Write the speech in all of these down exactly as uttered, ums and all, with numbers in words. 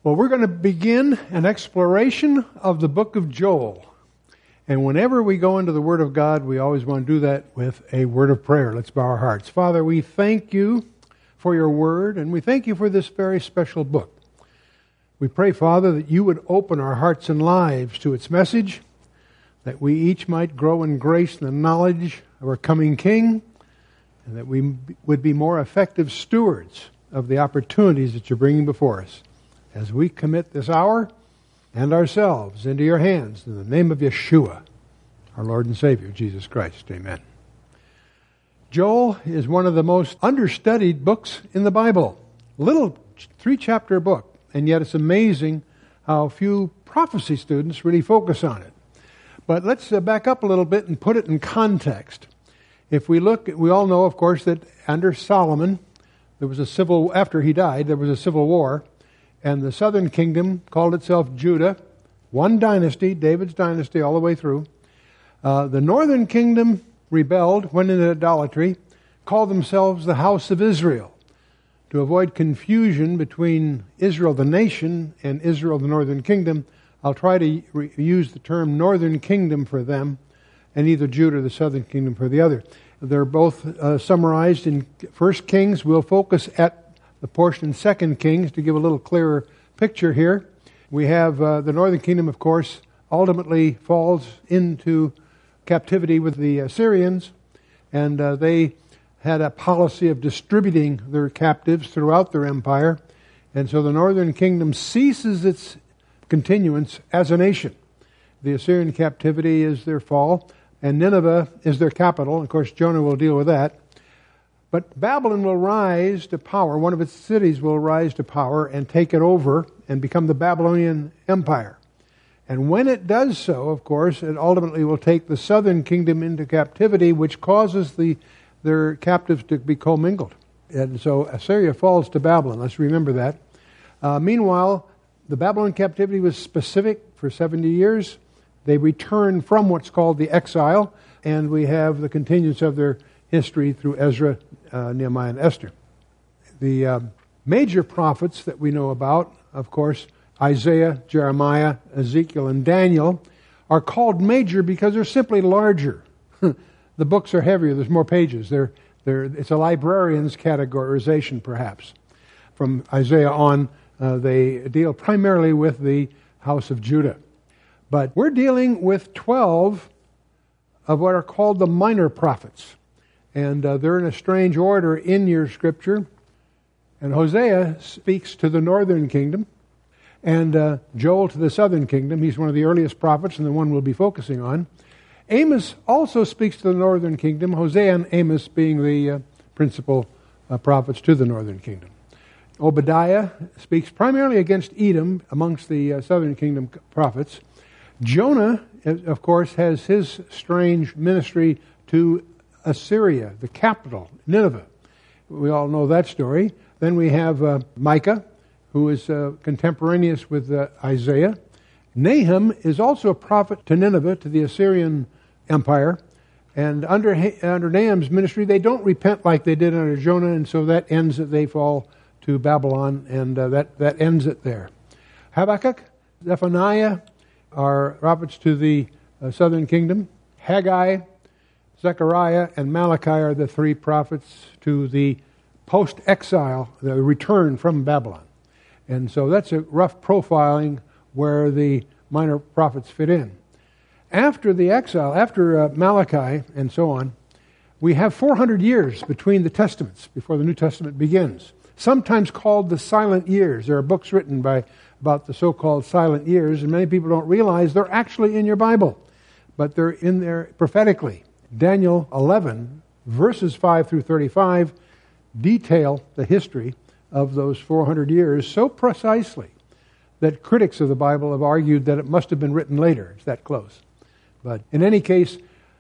Well, we're going to begin an exploration of the book of Joel. And whenever we go into the Word of God, we always want to do that with a word of prayer. Let's bow our hearts. Father, we thank you for your Word, and we thank you for this very special book. We pray, Father, that you would open our hearts and lives to its message, that we each might grow in grace and the knowledge of our coming King, and that we would be more effective stewards of the opportunities that you're bringing before us. As we commit this hour and ourselves into your hands, in the name of Yeshua, our Lord and Savior, Jesus Christ. Amen. Joel is one of the most understudied books in the Bible. Little three-chapter book, and yet it's amazing how few prophecy students really focus on it. But let's uh, back up a little bit and put it in context. If we look, we all know, of course, that under Solomon, there was a civil, after he died, there was a civil war. And the southern kingdom called itself Judah, one dynasty, David's dynasty all the way through. Uh, the northern kingdom rebelled, went into idolatry, called themselves the house of Israel. To avoid confusion between Israel the nation and Israel the northern kingdom, I'll try to re- use the term northern kingdom for them and either Judah or the southern kingdom for the other. They're both uh, summarized in First Kings. We'll focus at the portion in Second Kings to give a little clearer picture here. We have uh, the northern kingdom, of course, ultimately falls into captivity with the Assyrians, and uh, they had a policy of distributing their captives throughout their empire, and so the northern kingdom ceases its continuance as a nation. The Assyrian captivity is their fall, and Nineveh is their capital. Of course, Jonah will deal with that. But Babylon will rise to power, one of its cities will rise to power and take it over and become the Babylonian Empire. And when it does so, of course, it ultimately will take the southern kingdom into captivity, which causes the their captives to be commingled. And so Assyria falls to Babylon. Let's remember that. Uh, meanwhile, the Babylon captivity was specific for seventy years. They return from what's called the exile, and we have the continuance of their history through Ezra, uh, Nehemiah, and Esther. The uh, major prophets that we know about, of course, Isaiah, Jeremiah, Ezekiel, and Daniel, are called major because they're simply larger. The books are heavier. There's more pages. They're, they're, it's a librarian's categorization, perhaps. From Isaiah on, uh, they deal primarily with the house of Judah. But we're dealing with twelve of what are called the minor prophets. And uh, they're in a strange order in your scripture. And Hosea speaks to the northern kingdom, and uh, Joel to the southern kingdom. He's one of the earliest prophets and the one we'll be focusing on. Amos also speaks to the northern kingdom, Hosea and Amos being the uh, principal uh, prophets to the northern kingdom. Obadiah speaks primarily against Edom amongst the uh, southern kingdom prophets. Jonah, of course, has his strange ministry to Assyria, the capital, Nineveh. We all know that story. Then we have uh, Micah, who is uh, contemporaneous with uh, Isaiah. Nahum is also a prophet to Nineveh, to the Assyrian Empire. And under under Nahum's ministry, they don't repent like they did under Jonah, and so that ends it. They fall to Babylon, and uh, that, that ends it there. Habakkuk, Zephaniah are prophets to the uh, southern kingdom. Haggai, Zechariah, and Malachi are the three prophets to the post-exile, the return from Babylon. And so that's a rough profiling where the minor prophets fit in. After the exile, after uh, Malachi and so on, we have four hundred years between the Testaments, before the New Testament begins. Sometimes called the silent years. There are books written by about the so-called silent years, and many people don't realize they're actually in your Bible, but they're in there prophetically. Daniel eleven, verses five through thirty-five, detail the history of those four hundred years so precisely that critics of the Bible have argued that it must have been written later. It's that close. But in any case,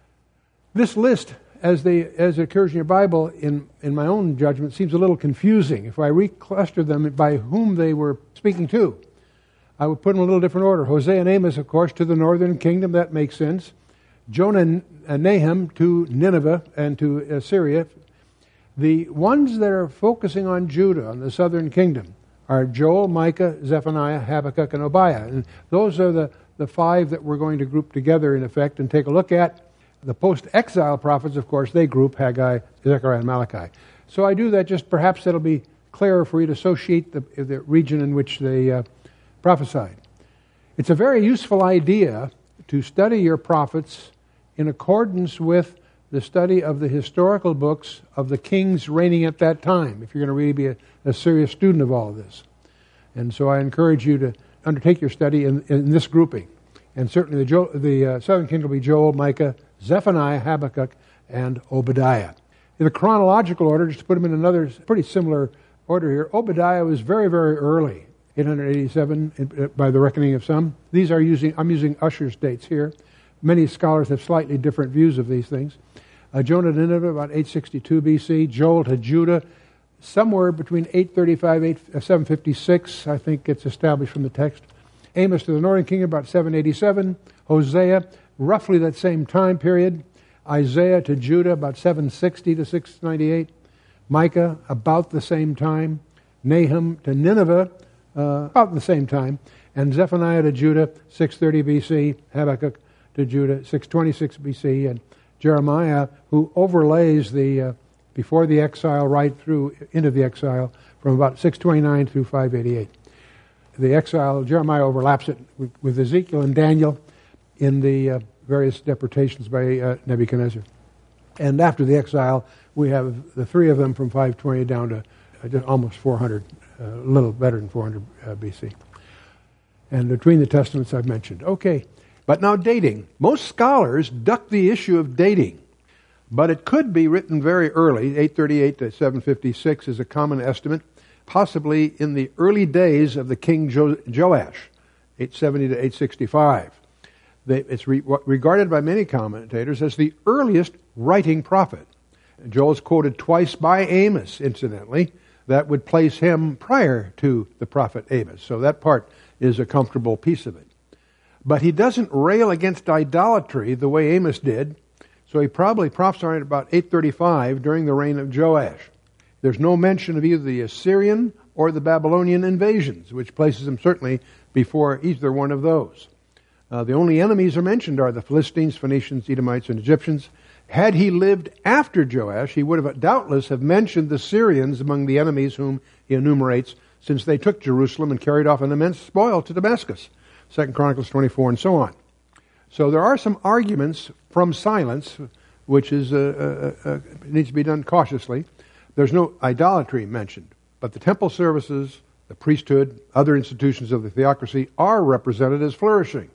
this list, as they as it occurs in your Bible, in, in my own judgment, seems a little confusing. If I recluster them by whom they were speaking to, I would put them in a little different order. Hosea and Amos, of course, to the northern kingdom. That makes sense. Jonah and Nahum to Nineveh and to Assyria. The ones that are focusing on Judah, on the southern kingdom, are Joel, Micah, Zephaniah, Habakkuk, and Obadiah. And those are the, the five that we're going to group together in effect and take a look at. The post-exile prophets, of course, they group Haggai, Zechariah, and Malachi. So I do that just perhaps that'll be clearer for you to associate the, the region in which they uh, prophesied. It's a very useful idea to study your prophets in accordance with the study of the historical books of the kings reigning at that time, if you're going to really be a, a serious student of all of this. And so I encourage you to undertake your study in, in this grouping. And certainly the, jo- the uh, southern kingdom will be Joel, Micah, Zephaniah, Habakkuk, and Obadiah. In the chronological order, just to put them in another pretty similar order here, Obadiah was very, very early, eight eighty-seven by the reckoning of some. These are using, I'm using Ussher's dates here. Many scholars have slightly different views of these things. Uh, Jonah to Nineveh, about eight sixty-two B C. Joel to Judah, somewhere between eight thirty-five and seven fifty-six, I think it's established from the text. Amos to the northern kingdom, about seven eighty-seven. Hosea, roughly that same time period. Isaiah to Judah, about seven sixty to six ninety-eight. Micah, about the same time. Nahum to Nineveh, uh, about the same time. And Zephaniah to Judah, six thirty B C. Habakkuk to Judah, six twenty-six B C. And Jeremiah, who overlays the uh, before the exile right through into the exile from about six twenty-nine through five eighty-eight. The exile, Jeremiah overlaps it with, with Ezekiel and Daniel in the uh, various deportations by uh, Nebuchadnezzar. And after the exile, we have the three of them from five twenty down to uh, almost four hundred, uh, a little better than four hundred uh, B C. And between the testaments I've mentioned. Okay, but now dating. Most scholars duck the issue of dating, but it could be written very early. eight thirty-eight to seven fifty-six is a common estimate, possibly in the early days of the king jo- Joash, eight seventy to eight sixty-five. They, it's re- regarded by many commentators as the earliest writing prophet. Joel is quoted twice by Amos, incidentally. That would place him prior to the prophet Amos. So that part is a comfortable piece of it. But he doesn't rail against idolatry the way Amos did. So he probably prophesied about eight thirty-five during the reign of Joash. There's no mention of either the Assyrian or the Babylonian invasions, which places him certainly before either one of those. Uh, the only enemies are mentioned are the Philistines, Phoenicians, Edomites, and Egyptians. Had he lived after Joash, he would have doubtless have mentioned the Syrians among the enemies whom he enumerates, since they took Jerusalem and carried off an immense spoil to Damascus. Second Chronicles twenty-four and so on. So there are some arguments from silence, which is uh, uh, uh, needs to be done cautiously. There's no idolatry mentioned, but the temple services, the priesthood, other institutions of the theocracy are represented as flourishing.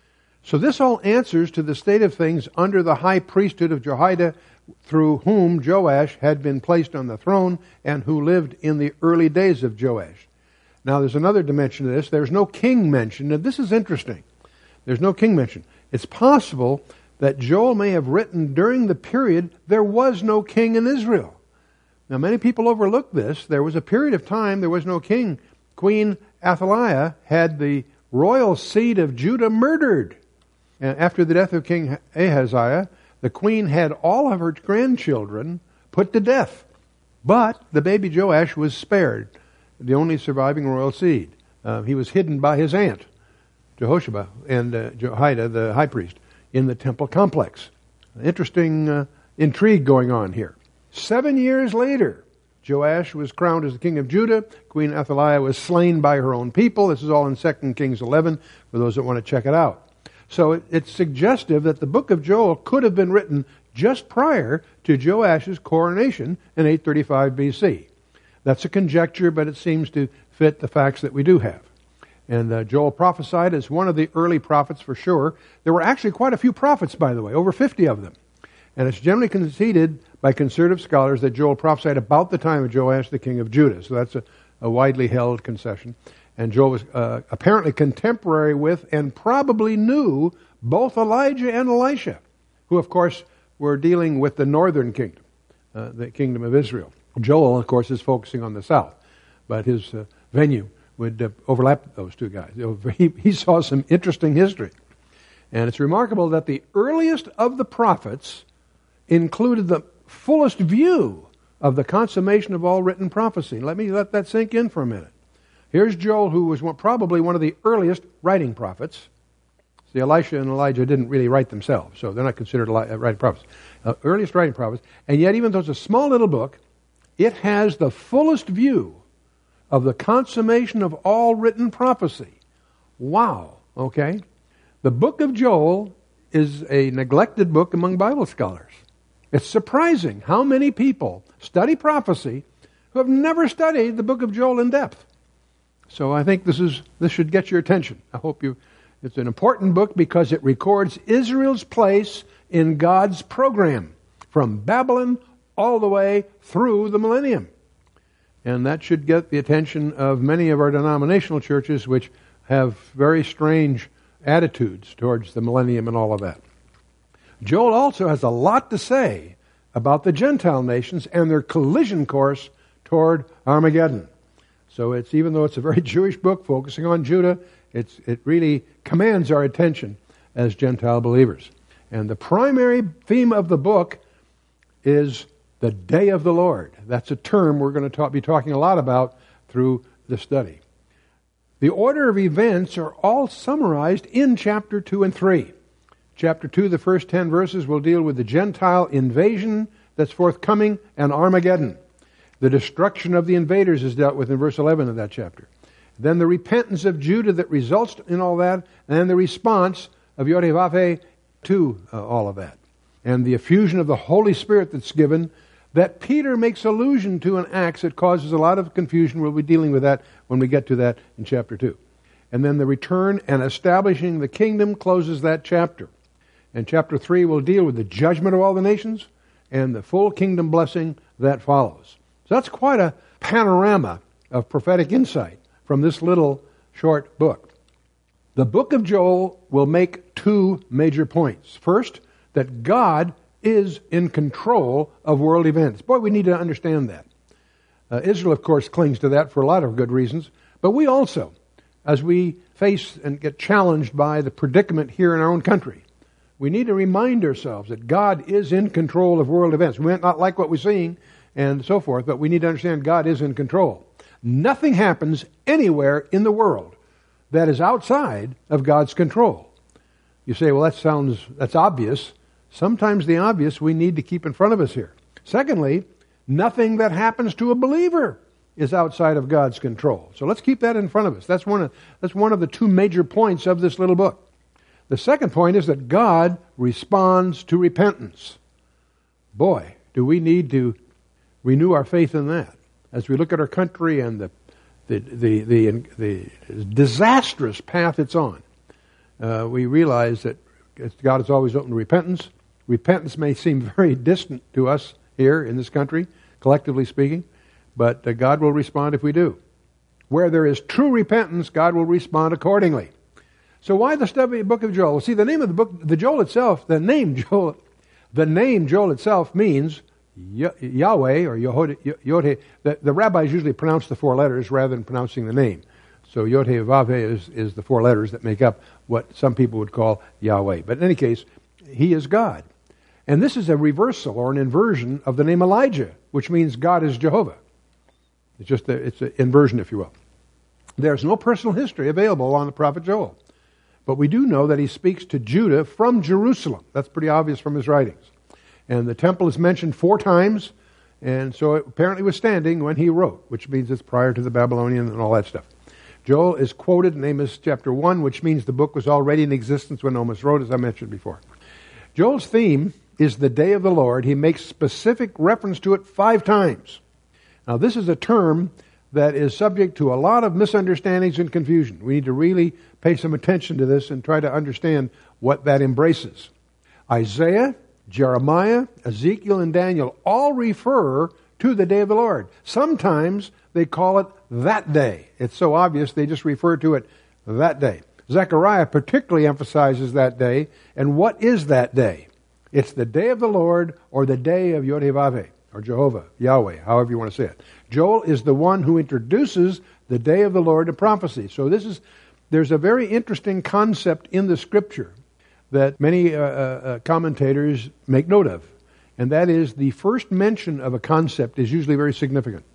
So this all answers to the state of things under the high priesthood of Jehoiada, through whom Joash had been placed on the throne and who lived in the early days of Joash. Now there's another dimension to this. There's no king mentioned, and this is interesting. There's no king mentioned. It's possible that Joel may have written during the period there was no king in Israel. Now many people overlook this. There was a period of time there was no king. Queen Athaliah had the royal seed of Judah murdered. And after the death of King Ahaziah, the queen had all of her grandchildren put to death. But the baby Joash was spared, the only surviving royal seed. Uh, he was hidden by his aunt, Jehoshaphat, and uh, Jehoiada, the high priest, in the temple complex. Interesting uh, intrigue going on here. Seven years later, Joash was crowned as the king of Judah. Queen Athaliah was slain by her own people. This is all in Second Kings eleven, for those that want to check it out. So it, it's suggestive that the book of Joel could have been written just prior to Joash's coronation in eight thirty-five B C. That's a conjecture, but it seems to fit the facts that we do have. And uh, Joel prophesied as one of the early prophets for sure. There were actually quite a few prophets, by the way, over fifty of them. And it's generally conceded by conservative scholars that Joel prophesied about the time of Joash, the king of Judah. So that's a, a widely held concession. And Joel was uh, apparently contemporary with and probably knew both Elijah and Elisha, who, of course, were dealing with the northern kingdom, uh, the kingdom of Israel. Joel, of course, is focusing on the south, but his uh, venue would uh, overlap those two guys. He, he saw some interesting history. And it's remarkable that the earliest of the prophets included the fullest view of the consummation of all written prophecy. Let me let that sink in for a minute. Here's Joel, who was one, probably one of the earliest writing prophets. See, Elisha and Elijah didn't really write themselves, so they're not considered Eli- writing prophets. Uh, earliest writing prophets. And yet, even though it's a small little book, it has the fullest view of the consummation of all written prophecy. Wow, okay? The book of Joel is a neglected book among Bible scholars. It's surprising how many people study prophecy who have never studied the book of Joel in depth. So I think this is this should get your attention. I hope you. It's an important book because it records Israel's place in God's program from Babylon all the way through the millennium. And that should get the attention of many of our denominational churches, which have very strange attitudes towards the millennium and all of that. Joel also has a lot to say about the Gentile nations and their collision course toward Armageddon. So it's, even though it's a very Jewish book focusing on Judah, it's, it really commands our attention as Gentile believers. And the primary theme of the book is the day of the Lord. That's a term we're going to talk, be talking a lot about through the study. The order of events are all summarized in chapter two and three. Chapter two, the first ten verses, will deal with the Gentile invasion that's forthcoming and Armageddon. The destruction of the invaders is dealt with in verse eleven of that chapter. Then the repentance of Judah that results in all that, and then the response of Yod-Heh-Vav-Heh to uh, all of that. And the effusion of the Holy Spirit that's given, that Peter makes allusion to in Acts. It causes a lot of confusion. We'll be dealing with that when we get to that in chapter two. And then the return and establishing the kingdom closes that chapter. And chapter three will deal with the judgment of all the nations and the full kingdom blessing that follows. So that's quite a panorama of prophetic insight from this little short book. The book of Joel will make two major points. First, that God is in control of world events. Boy, we need to understand that. Uh, Israel, of course, clings to that for a lot of good reasons. But we also, as we face and get challenged by the predicament here in our own country, we need to remind ourselves that God is in control of world events. We might not like what we're seeing and so forth, but we need to understand God is in control. Nothing happens anywhere in the world that is outside of God's control. You say, well, that sounds, that's obvious. Sometimes the obvious we need to keep in front of us here. Secondly, nothing that happens to a believer is outside of God's control. So let's keep that in front of us. That's one of, that's one of the two major points of this little book. The second point is that God responds to repentance. Boy, do we need to renew our faith in that. As we look at our country and the the the the, the disastrous path it's on, uh, we realize that God is always open to repentance. Repentance may seem very distant to us here in this country, collectively speaking, but uh, God will respond if we do. Where there is true repentance, God will respond accordingly. So why the study of the book of Joel? Well, see, the name of the book, the Joel itself, the name Joel, the name Joel itself means Yahweh or Yod, Yod, the, the rabbis usually pronounce the four letters rather than pronouncing the name. So Yod-Heh-Vav-Heh is, is the four letters that make up what some people would call Yahweh. But in any case, He is God. And this is a reversal or an inversion of the name Elijah, which means God is Jehovah. It's just a, it's an inversion, if you will. There's no personal history available on the prophet Joel. But we do know that he speaks to Judah from Jerusalem. That's pretty obvious from his writings. And the temple is mentioned four times, and so it apparently was standing when he wrote, which means it's prior to the Babylonian and all that stuff. Joel is quoted in Amos chapter one, which means the book was already in existence when Amos wrote, as I mentioned before. Joel's theme is the day of the Lord. He makes specific reference to it five times. Now, this is a term that is subject to a lot of misunderstandings and confusion. We need to really pay some attention to this and try to understand what that embraces. Isaiah, Jeremiah, Ezekiel, and Daniel all refer to the day of the Lord. Sometimes they call it that day. It's so obvious they just refer to it that day. Zechariah particularly emphasizes that day. And what is that day? It's the day of the Lord, or the day of Yod-Heh-Vav-Heh, or Jehovah, Yahweh, however you want to say it. Joel is the one who introduces the day of the Lord to prophecy. So this is, there's a very interesting concept in the Scripture that many uh, uh, commentators make note of. And that is, the first mention of a concept is usually very significant.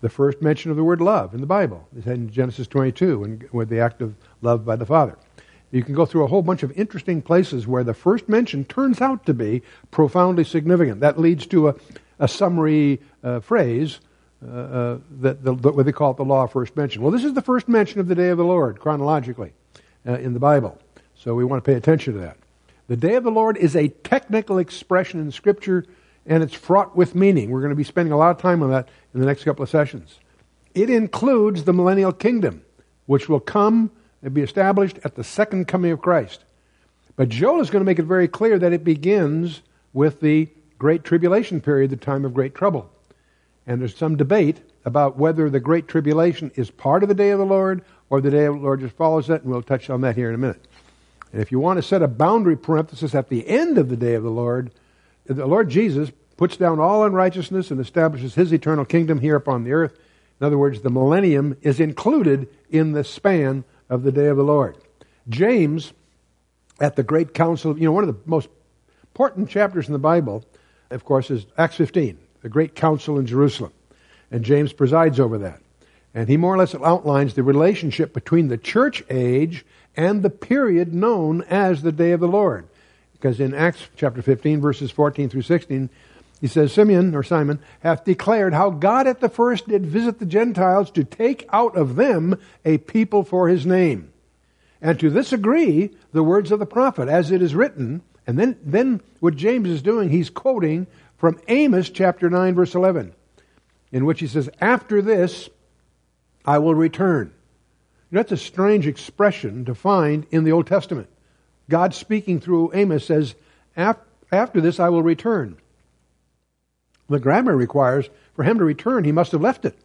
the first mention of the word love in the Bible is in Genesis twenty-two, and with the act of love by the Father. You can go through a whole bunch of interesting places where the first mention turns out to be profoundly significant. That leads to a, a summary uh, phrase uh, uh, that the, what they call it the law of first mention. Well, this is the first mention of the day of the Lord chronologically uh, in the Bible. So we want to pay attention to that. The day of the Lord is a technical expression in Scripture, and it's fraught with meaning. We're going to be spending a lot of time on that in the next couple of sessions. It includes the millennial kingdom, which will come and be established at the second coming of Christ. But Joel is going to make it very clear that it begins with the Great Tribulation period, the time of great trouble. And there's some debate about whether the Great Tribulation is part of the day of the Lord or the day of the Lord just follows it, and we'll touch on that here in a minute. And if you want to set a boundary parenthesis at the end of the day of the Lord, the Lord Jesus puts down all unrighteousness and establishes His eternal kingdom here upon the earth. In other words, the millennium is included in the span of the day of the Lord. James, at the great council, you know, one of the most important chapters in the Bible, of course, is Acts fifteen, the great council in Jerusalem. And James presides over that. And he more or less outlines the relationship between the church age and the period known as the day of the Lord. Because in Acts chapter fifteen, verses fourteen through sixteen, he says, Simeon, or Simon, hath declared how God at the first did visit the Gentiles to take out of them a people for His name. And to this agree the words of the prophet, as it is written. And then, then what James is doing, he's quoting from Amos chapter nine, verse eleven, in which he says, after this I will return. That's a strange expression to find in the Old Testament. God speaking through Amos says, after this I will return. The grammar requires for Him to return, He must have left it.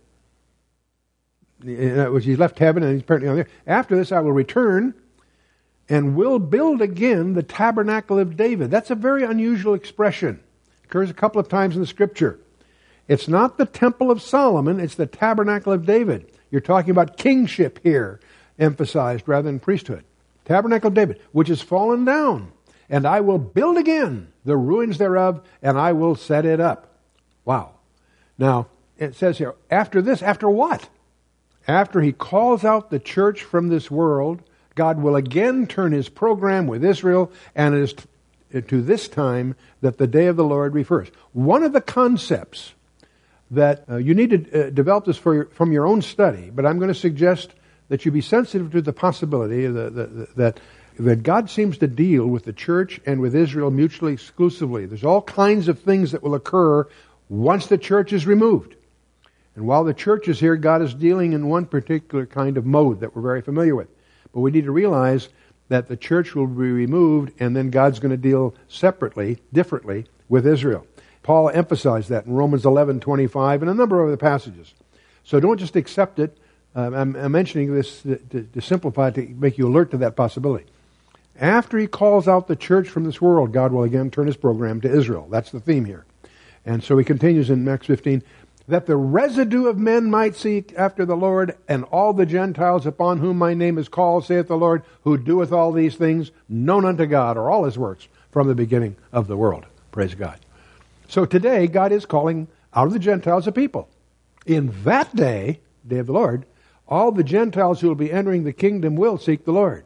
He left heaven and He's apparently on there. After this I will return and will build again the tabernacle of David. That's a very unusual expression. It occurs a couple of times in the Scripture. It's not the temple of Solomon, it's the tabernacle of David. You're talking about kingship here, emphasized rather than priesthood. Tabernacle of David, which has fallen down. And I will build again the ruins thereof, and I will set it up. Wow. Now, it says here, after this, after what? After He calls out the church from this world, God will again turn His program with Israel, and it is to this time that the day of the Lord refers. One of the concepts that uh, you need to uh, develop this for your, from your own study, but I'm going to suggest that you be sensitive to the possibility the, the, the, that that God seems to deal with the church and with Israel mutually exclusively. There's all kinds of things that will occur once the church is removed. And while the church is here, God is dealing in one particular kind of mode that we're very familiar with. But we need to realize that the church will be removed, and then God's going to deal separately, differently, with Israel. Paul emphasized that in Romans eleven twenty-five and a number of other passages. So don't just accept it. Um, I'm, I'm mentioning this to, to, to simplify, to make you alert to that possibility. After He calls out the church from this world, God will again turn His program to Israel. That's the theme here. And so he continues in Acts fifteen, that the residue of men might seek after the Lord, and all the Gentiles upon whom my name is called, saith the Lord, who doeth all these things, known unto God, or all His works, from the beginning of the world. Praise God. So today, God is calling out of the Gentiles a people. In that day, day of the Lord, all the Gentiles who will be entering the kingdom will seek the Lord.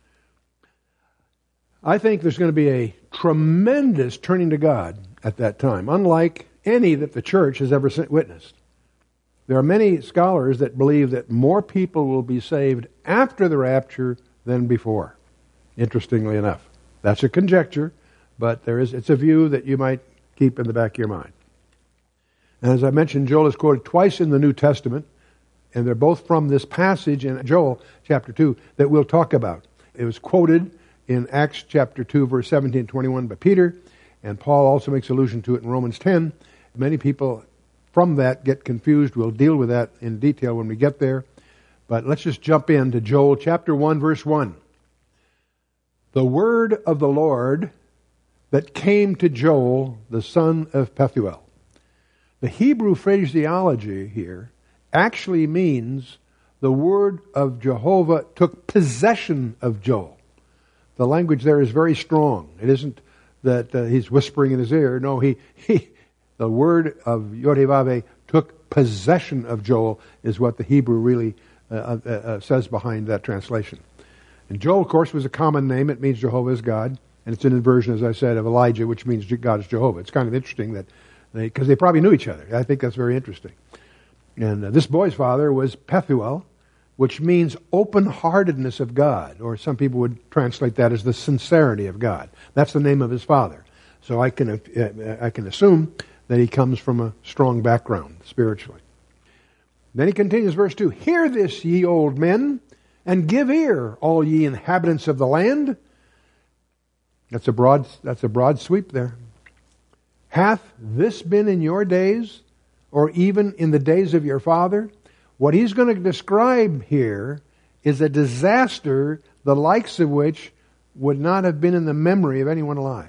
I think there's going to be a tremendous turning to God at that time, unlike any that the church has ever witnessed. There are many scholars that believe that more people will be saved after the rapture than before. Interestingly enough. That's a conjecture, but there is it's a view that you might keep in the back of your mind. And as I mentioned, Joel is quoted twice in the New Testament, and they're both from this passage in Joel chapter two that we'll talk about. It was quoted in Acts chapter two, verse seventeen and twenty-one by Peter, and Paul also makes allusion to it in Romans ten. Many people from that get confused. We'll deal with that in detail when we get there. But let's just jump into Joel chapter one, verse one. The word of the Lord that came to Joel, the son of Pethuel. The Hebrew phraseology here actually means the word of Jehovah took possession of Joel. The language there is very strong. It isn't that uh, he's whispering in his ear. No, he, he the word of Yod-Heh-Vaveh took took possession of Joel is what the Hebrew really uh, uh, uh, says behind that translation. And Joel, of course, was a common name. It means Jehovah is God. And it's an inversion, as I said, of Elijah, which means God is Jehovah. It's kind of interesting that they, because they probably knew each other. I think that's very interesting. And uh, this boy's father was Pethuel, which means open-heartedness of God, or some people would translate that as the sincerity of God. That's the name of his father. So I can uh, I can assume that he comes from a strong background spiritually. Then he continues, verse two, "Hear this, ye old men, and give ear, all ye inhabitants of the land." That's a broad that's a broad sweep there. "Hath this been in your days, or even in the days of your father?" What he's going to describe here is a disaster the likes of which would not have been in the memory of anyone alive.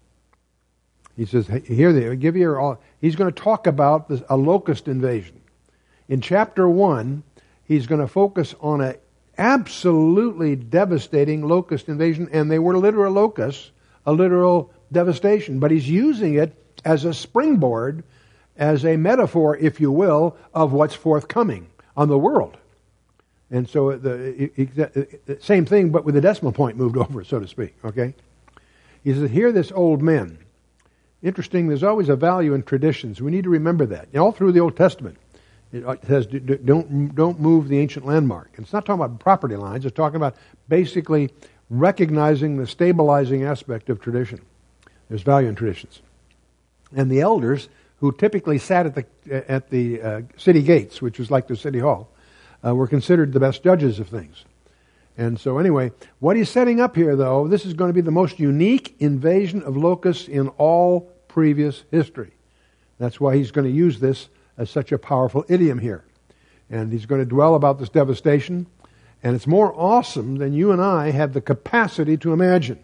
He says, here they give you all. He's going to talk about this, a locust invasion. In chapter one, he's going to focus on an absolutely devastating locust invasion, and they were literal locusts, a literal devastation. But he's using it as a springboard, as a metaphor, if you will, of what's forthcoming on the world. And so the it, it, it, same thing, but with the decimal point moved over, so to speak. Okay. He says, "Hear this, old men." Interesting. There's always a value in traditions. We need to remember that. All through the Old Testament, it says, "Don't don't move the ancient landmark." And it's not talking about property lines. It's talking about basically recognizing the stabilizing aspect of tradition. There's value in traditions. And the elders, who typically sat at the at the uh, city gates, which was like the city hall, uh, were considered the best judges of things. And so anyway, what he's setting up here, though, this is going to be the most unique invasion of locusts in all previous history. That's why he's going to use this as such a powerful idiom here. And he's going to dwell about this devastation. And it's more awesome than you and I have the capacity to imagine.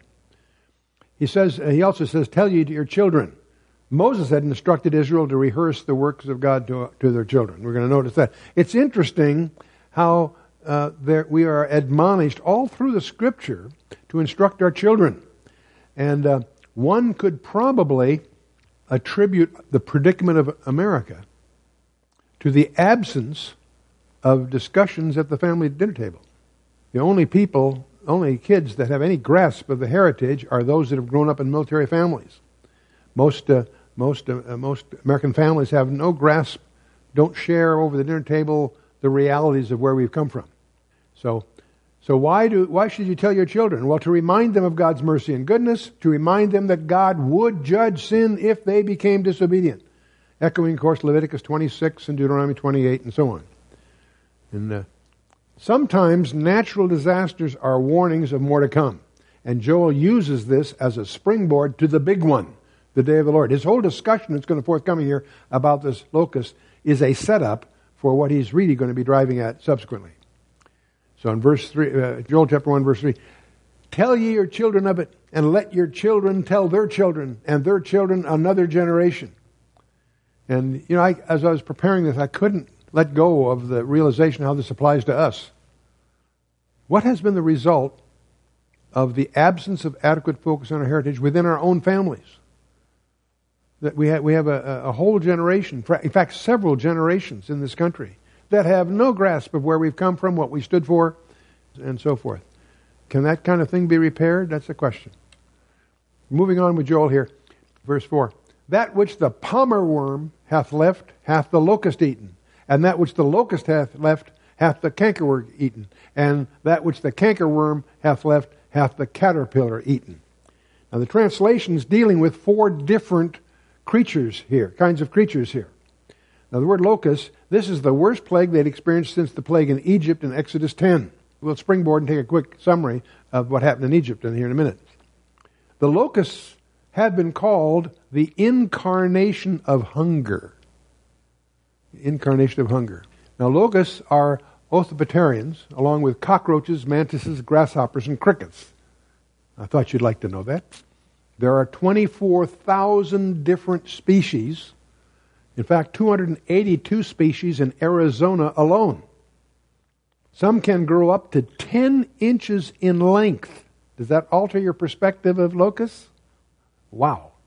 He says, he also says, "Tell ye to your children." Moses had instructed Israel to rehearse the works of God to, to their children. We're going to notice that. It's interesting how uh, there, we are admonished all through the Scripture to instruct our children. And uh, one could probably attribute the predicament of America to the absence of discussions at the family dinner table. The only people, only kids that have any grasp of the heritage are those that have grown up in military families. Most uh, most uh, most American families have no grasp, don't share over the dinner table the realities of where we've come from. So, so why do why should you tell your children? Well, to remind them of God's mercy and goodness, to remind them that God would judge sin if they became disobedient. Echoing, of course, Leviticus twenty-six and Deuteronomy twenty-eight and so on. And uh, sometimes natural disasters are warnings of more to come. And Joel uses this as a springboard to the big one, the day of the Lord. His whole discussion that's going to forthcoming here about this locust is a setup for what he's really going to be driving at subsequently. So in verse three, uh, Joel chapter one, verse three, "Tell ye your children of it, and let your children tell their children, and their children another generation." And, you know, I, as I was preparing this, I couldn't let go of the realization how this applies to us. What has been the result of the absence of adequate focus on our heritage within our own families? That we have, we have a, a whole generation, in fact, several generations in this country that have no grasp of where we've come from, what we stood for, and so forth. Can that kind of thing be repaired? That's the question. Moving on with Joel here, verse four. "That which the palmer worm hath left, hath the locust eaten. And that which the locust hath left, hath the cankerworm eaten. And that which the cankerworm hath left, hath the caterpillar eaten." Now the translation's dealing with four different creatures here, kinds of creatures here. Now the word locust, this is the worst plague they'd experienced since the plague in Egypt in Exodus ten. We'll springboard and take a quick summary of what happened in Egypt in here in a minute. The locusts had been called the incarnation of hunger. The incarnation of hunger. Now locusts are orthopterians, along with cockroaches, mantises, grasshoppers, and crickets. I thought you'd like to know that. There are twenty-four thousand different species. In fact, two hundred eighty-two species in Arizona alone. Some can grow up to ten inches in length. Does that alter your perspective of locusts? Wow.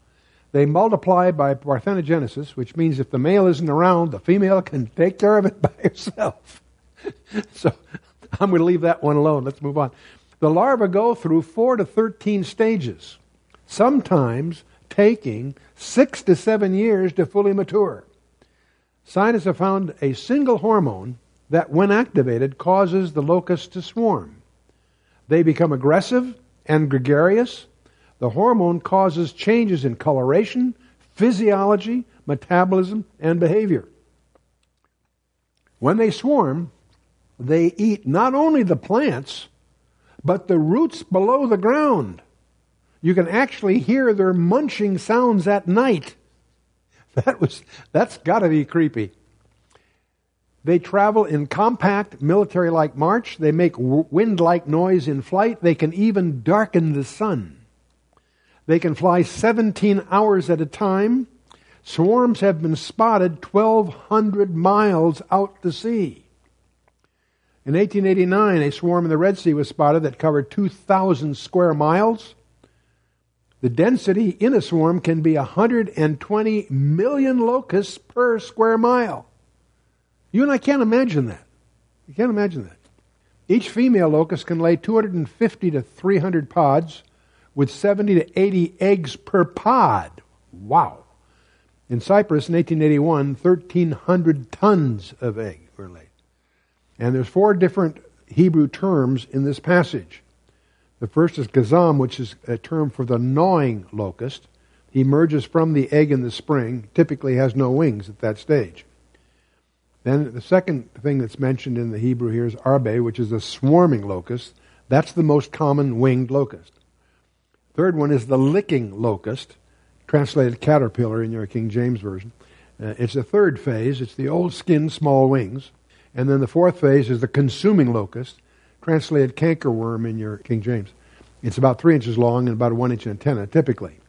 They multiply by parthenogenesis, which means if the male isn't around, the female can take care of it by herself. So I'm going to leave that one alone. Let's move on. The larvae go through four to thirteen stages, sometimes taking six to seven years to fully mature. Scientists have found a single hormone that, when activated, causes the locusts to swarm. They become aggressive and gregarious. The hormone causes changes in coloration, physiology, metabolism, and behavior. When they swarm, they eat not only the plants, but the roots below the ground. You can actually hear their munching sounds at night. That was, that's got to be creepy. They travel in compact, military-like march. They make wind-like noise in flight. They can even darken the sun. They can fly seventeen hours at a time. Swarms have been spotted twelve hundred miles out to sea. In eighteen eighty-nine, a swarm in the Red Sea was spotted that covered two thousand square miles. The density in a swarm can be one hundred twenty million locusts per square mile. You and I can't imagine that. You can't imagine that. Each female locust can lay two hundred fifty to three hundred pods with seventy to eighty eggs per pod. Wow. In Cyprus in eighteen eighty-one, thirteen hundred tons of eggs were laid. And there's four different Hebrew terms in this passage. The first is gazam, which is a term for the gnawing locust. He emerges from the egg in the spring, typically has no wings at that stage. Then the second thing that's mentioned in the Hebrew here is arbe, which is a swarming locust. That's the most common winged locust. Third one is the licking locust, translated caterpillar in your King James Version. Uh, it's the third phase. It's the old skin, small wings. And then the fourth phase is the consuming locust, translated cankerworm in your King James. It's about three inches long and about a one inch antenna, typically.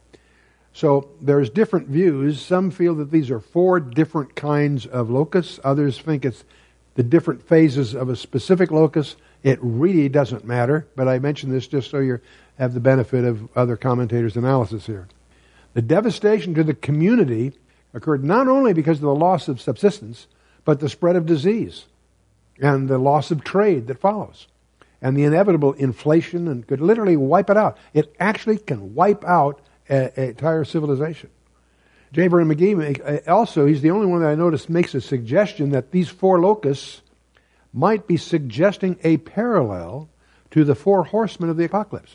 So there's different views. Some feel that these are four different kinds of locusts. Others think it's the different phases of a specific locust. It really doesn't matter, but I mention this just so you have the benefit of other commentators' analysis here. The devastation to the community occurred not only because of the loss of subsistence, but the spread of disease and the loss of trade that follows, and the inevitable inflation, and could literally wipe it out. It actually can wipe out an entire civilization. J. Vernon McGee also, he's the only one that I noticed makes a suggestion that these four locusts might be suggesting a parallel to the four horsemen of the apocalypse.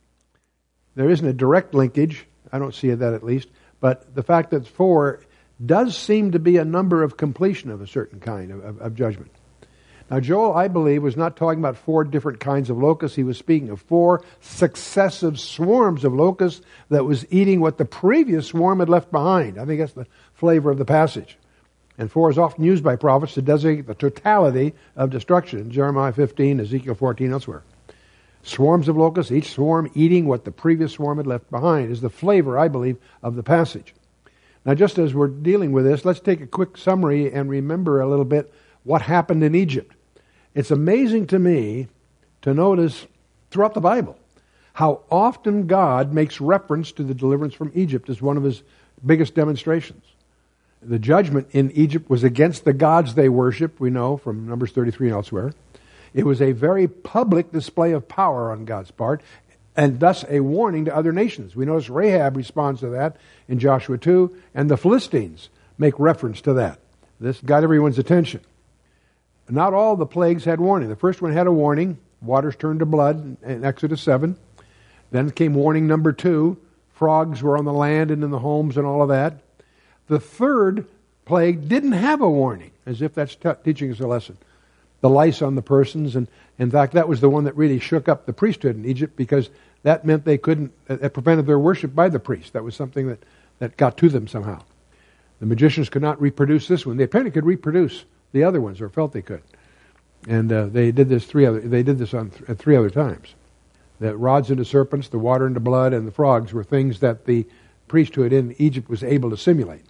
There isn't a direct linkage, I don't see that at least, but the fact that four does seem to be a number of completion of a certain kind of, of, of judgment. Now, Joel, I believe, was not talking about four different kinds of locusts. He was speaking of four successive swarms of locusts that was eating what the previous swarm had left behind. I think that's the flavor of the passage. And four is often used by prophets to designate the totality of destruction in Jeremiah fifteen, Ezekiel fourteen, elsewhere. Swarms of locusts, each swarm eating what the previous swarm had left behind, is the flavor, I believe, of the passage. Now, just as we're dealing with this, let's take a quick summary and remember a little bit what happened in Egypt. It's amazing to me to notice throughout the Bible how often God makes reference to the deliverance from Egypt as one of his biggest demonstrations. The judgment in Egypt was against the gods they worshiped, we know from Numbers thirty-three and elsewhere. It was a very public display of power on God's part, and thus a warning to other nations. We notice Rahab responds to that in Joshua two, and the Philistines make reference to that. This got everyone's attention. Not all the plagues had warning. The first one had a warning. Waters turned to blood in Exodus seven. Then came warning number two. Frogs were on the land and in the homes and all of that. The third plague didn't have a warning, as if that's t- teaching us a lesson. The lice on the persons. And in fact, that was the one that really shook up the priesthood in Egypt, because that meant they couldn't, it prevented their worship by the priest. That was something that, that got to them somehow. The magicians could not reproduce this one. They apparently could reproduce the other ones, or felt they could, and uh, they did this three other. They did this on th- at three other times. The rods into serpents, the water into blood, and the frogs were things that the priesthood in Egypt was able to simulate.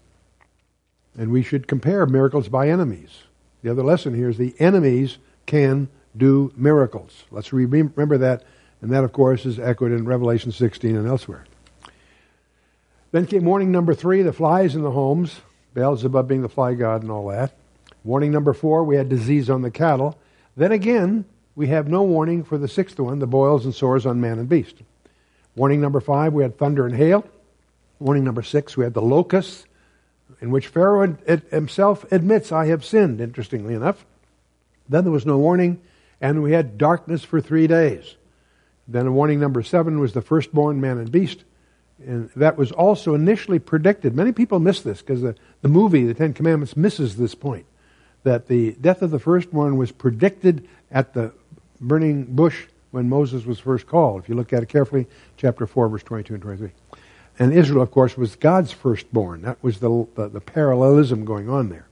And we should compare miracles by enemies. The other lesson here is the enemies can do miracles. Let's re- remember that, and that, of course, is echoed in Revelation sixteen and elsewhere. Then came warning number three, the flies in the homes, Beelzebub being the fly god and all that. Warning number four, we had disease on the cattle. Then again, we have no warning for the sixth one, the boils and sores on man and beast. Warning number five, we had thunder and hail. Warning number six, we had the locusts, in which Pharaoh himself admits, I have sinned, interestingly enough. Then there was no warning, and we had darkness for three days. Then warning number seven was the firstborn man and beast. And that was also initially predicted. Many people miss this because the, the movie, The Ten Commandments, misses this point. That the death of the firstborn was predicted at the burning bush when Moses was first called. If you look at it carefully, chapter four, verse twenty-two and twenty-three. And Israel, of course, was God's firstborn. That was the, the, the parallelism going on there.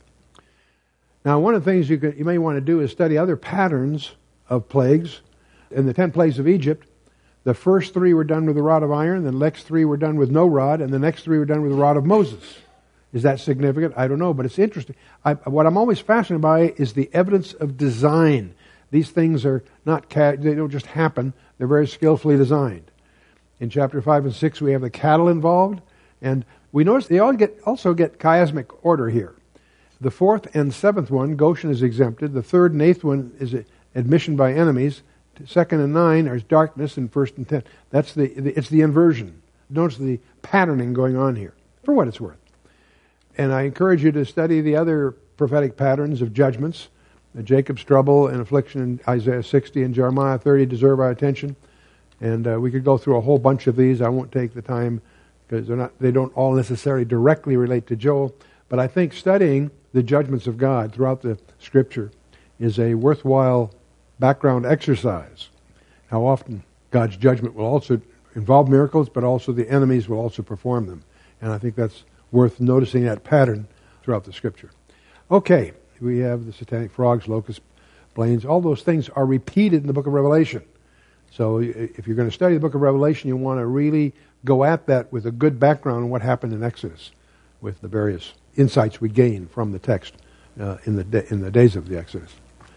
Now, one of the things you, could, you may want to do is study other patterns of plagues. In the ten plagues of Egypt, the first three were done with a rod of iron, the next three were done with no rod, and the next three were done with the rod of Moses. Is that significant? I don't know, but it's interesting. I, what I'm always fascinated by is the evidence of design. These things are not, ca- they don't just happen, they're very skillfully designed. In chapter five and six, we have the cattle involved, and we notice they all get also get chiasmic order here. The fourth and seventh one, Goshen is exempted. The third and eighth one is admission by enemies. Second and nine are darkness, and first and tenth. That's the, the it's the inversion. Notice the patterning going on here, for what it's worth. And I encourage you to study the other prophetic patterns of judgments. Jacob's trouble and affliction in Isaiah sixty and Jeremiah thirty deserve our attention. And uh, we could go through a whole bunch of these. I won't take the time because they're not, they don't all necessarily directly relate to Joel. But I think studying the judgments of God throughout the Scripture is a worthwhile background exercise. How often God's judgment will also involve miracles, but also the enemies will also perform them. And I think that's worth noticing that pattern throughout the Scripture. Okay, we have the satanic frogs, locusts, planes. All those things are repeated in the book of Revelation. So if you're going to study the book of Revelation, you want to really go at that with a good background on what happened in Exodus, with the various insights we gain from the text uh, in the da- in the days of the Exodus.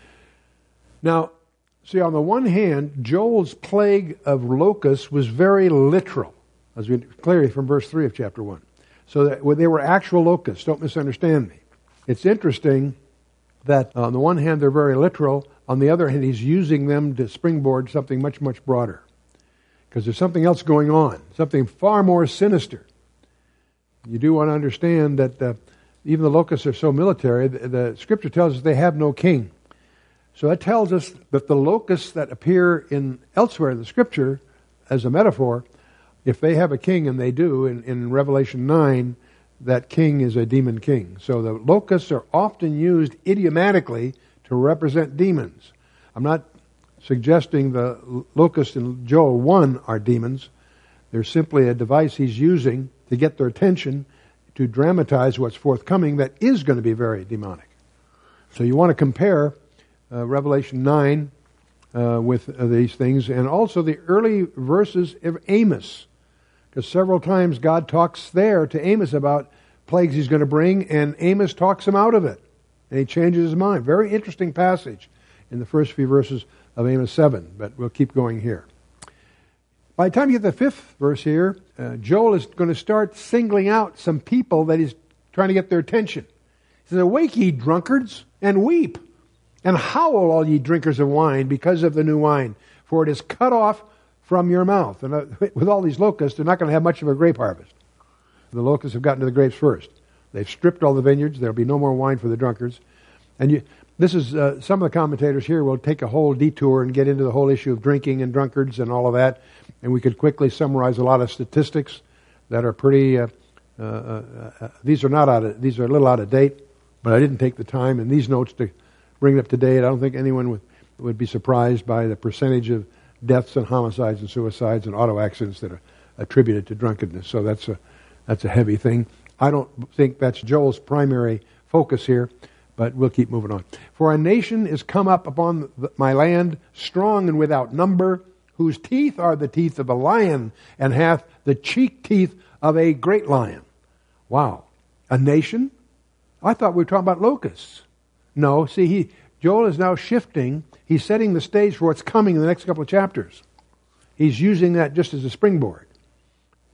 Now, see, on the one hand, Joel's plague of locusts was very literal, as we clearly from verse three of chapter one. So that well, they were actual locusts. Don't misunderstand me. It's interesting that on the one hand they're very literal. On the other hand, he's using them to springboard something much, much broader. Because there's something else going on, something far more sinister. You do want to understand that uh, even the locusts are so military, the, the Scripture tells us they have no king. So that tells us that the locusts that appear in elsewhere in the Scripture as a metaphor, if they have a king, and they do, in, in Revelation nine, that king is a demon king. So the locusts are often used idiomatically to represent demons. I'm not suggesting the locusts in Joel one are demons. They're simply a device he's using to get their attention, to dramatize what's forthcoming that is going to be very demonic. So you want to compare uh, Revelation nine uh, with uh, these things, and also the early verses of Amos. Because several times God talks there to Amos about plagues he's going to bring, and Amos talks him out of it. And he changes his mind. Very interesting passage in the first few verses of Amos seven, but we'll keep going here. By the time you get the fifth verse here, uh, Joel is going to start singling out some people that he's trying to get their attention. He says, "Awake, ye drunkards, and weep, and howl, all ye drinkers of wine, because of the new wine, for it is cut off from your mouth." And uh, with all these locusts, they're not going to have much of a grape harvest. The locusts have gotten to the grapes first. They've stripped all the vineyards. There'll be no more wine for the drunkards. And you, this is, uh, some of the commentators here will take a whole detour and get into the whole issue of drinking and drunkards and all of that. And we could quickly summarize a lot of statistics that are pretty, uh, uh, uh, uh, these are not out of, these are a little out of date, but I didn't take the time in these notes to bring it up to date. I don't think anyone would, would be surprised by the percentage of deaths and homicides and suicides and auto accidents that are attributed to drunkenness. So that's a, that's a heavy thing. I don't think that's Joel's primary focus here, but we'll keep moving on. "For a nation is come up upon my land, strong and without number, whose teeth are the teeth of a lion, and hath the cheek teeth of a great lion." Wow. A nation? I thought we were talking about locusts. No, see, he Joel is now shifting. He's setting the stage for what's coming in the next couple of chapters. He's using that just as a springboard.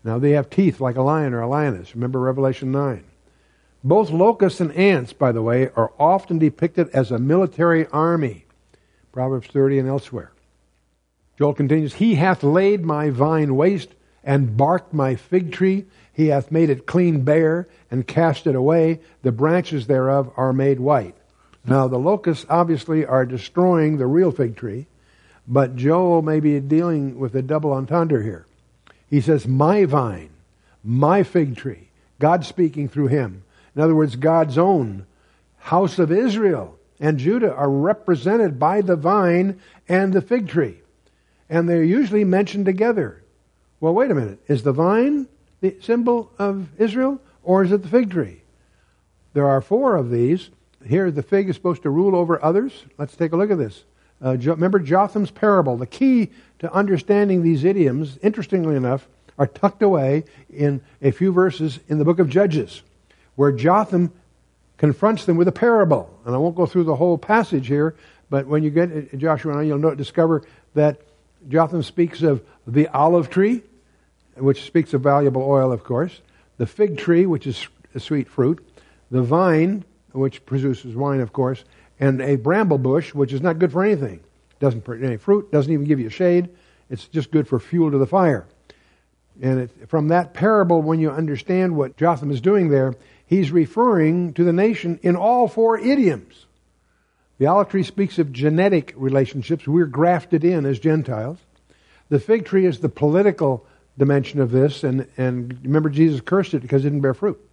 Now they have teeth like a lion or a lioness. Remember Revelation nine. Both locusts and ants, by the way, are often depicted as a military army. Proverbs thirty and elsewhere. Joel continues, He hath laid my vine waste, and barked my fig tree. He hath made it clean bare, and cast it away. The branches thereof are made white. Now the locusts obviously are destroying the real fig tree, but Joel may be dealing with a double entendre here. He says, my vine, my fig tree. God speaking through him. In other words, God's own house of Israel and Judah are represented by the vine and the fig tree. And they're usually mentioned together. Well, wait a minute. Is the vine the symbol of Israel, or is it the fig tree? There are four of these. Here, the fig is supposed to rule over others. Let's take a look at this. Uh, jo- remember Jotham's parable. The key to understanding these idioms, interestingly enough, are tucked away in a few verses in the book of Judges, where Jotham confronts them with a parable. And I won't go through the whole passage here, but when you get to Joshua nine, you'll know, discover that Jotham speaks of the olive tree, which speaks of valuable oil, of course, the fig tree, which is a sweet fruit, the vine, which produces wine, of course, and a bramble bush, which is not good for anything. Doesn't produce any fruit, doesn't even give you shade. It's just good for fuel to the fire. And it, from that parable, when you understand what Jotham is doing there, he's referring to the nation in all four idioms. The olive tree speaks of genetic relationships. We're grafted in as Gentiles. The fig tree is the political dimension of this, and, and remember Jesus cursed it because it didn't bear fruit.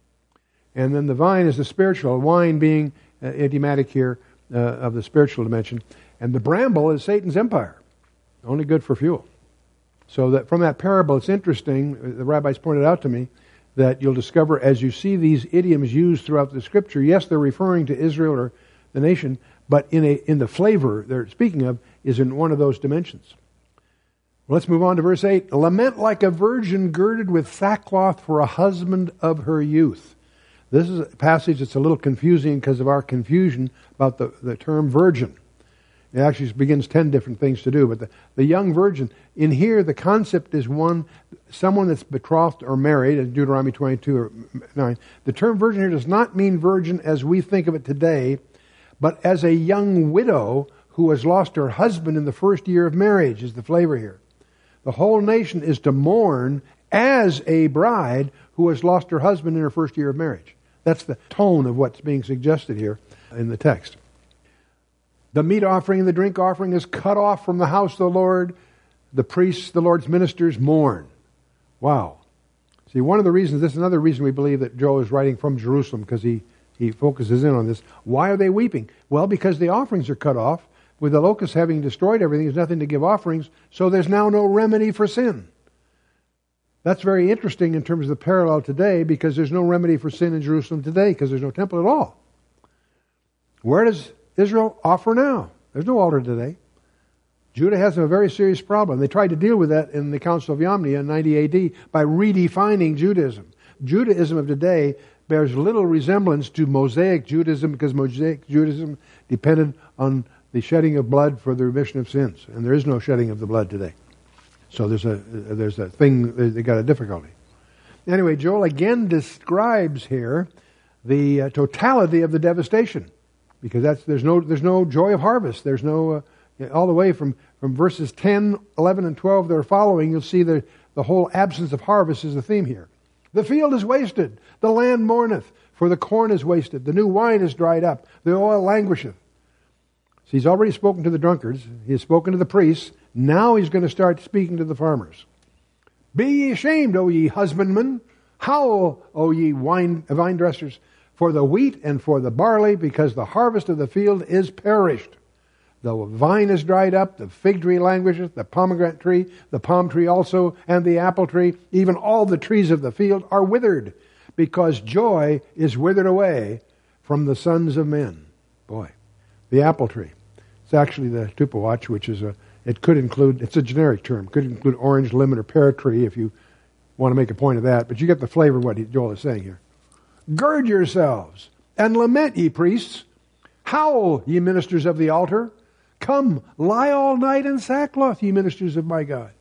And then the vine is the spiritual, wine being uh, idiomatic here uh, of the spiritual dimension. And the bramble is Satan's empire, only good for fuel. So that from that parable, it's interesting, the rabbis pointed out to me, that you'll discover as you see these idioms used throughout the Scripture, yes, they're referring to Israel or the nation, but in a in the flavor they're speaking of is in one of those dimensions. Well, let's move on to verse eight. Lament like a virgin girded with sackcloth for a husband of her youth. This is a passage that's a little confusing because of our confusion about the, the term virgin. It actually begins ten different things to do, but the, the young virgin, in here the concept is one, someone that's betrothed or married, as Deuteronomy twenty-two or nine. The term virgin here does not mean virgin as we think of it today, but as a young widow who has lost her husband in the first year of marriage is the flavor here. The whole nation is to mourn as a bride who has lost her husband in her first year of marriage. That's the tone of what's being suggested here in the text. The meat offering and the drink offering is cut off from the house of the Lord. The priests, the Lord's ministers, mourn. Wow. See, one of the reasons, this is another reason we believe that Joel is writing from Jerusalem, because he, he focuses in on this. Why are they weeping? Well, because the offerings are cut off. With the locusts having destroyed everything, there's nothing to give offerings, so there's now no remedy for sin. That's very interesting in terms of the parallel today, because there's no remedy for sin in Jerusalem today, because there's no temple at all. Where does Israel offer now? There's no altar today. Judah has a very serious problem. They tried to deal with that in the Council of Yamnia in ninety A D by redefining Judaism. Judaism of today bears little resemblance to Mosaic Judaism, because Mosaic Judaism depended on the shedding of blood for the remission of sins. And there is no shedding of the blood today. So there's a there's a thing, they got a difficulty. Anyway, Joel again describes here the uh, totality of the devastation. Because that's there's no there's no joy of harvest. There's no, uh, all the way from, from verses ten, eleven, and twelve that are following, you'll see the, the whole absence of harvest is the theme here. The field is wasted. The land mourneth. For the corn is wasted. The new wine is dried up. The oil languisheth. So he's already spoken to the drunkards. He has spoken to the priests. Now he's going to start speaking to the farmers. Be ye ashamed, O ye husbandmen. Howl, O ye wine, vine dressers, for the wheat and for the barley, because the harvest of the field is perished. The vine is dried up, the fig tree languisheth, the pomegranate tree, the palm tree also, and the apple tree. Even all the trees of the field are withered, because joy is withered away from the sons of men. Boy. The apple tree. It's actually the tupawatch, which is a, it could include, it's a generic term, could include orange, lemon, or pear tree if you want to make a point of that. But you get the flavor of what Joel is saying here. Gird yourselves and lament, ye priests. Howl, ye ministers of the altar. Come, lie all night in sackcloth, ye ministers of my God.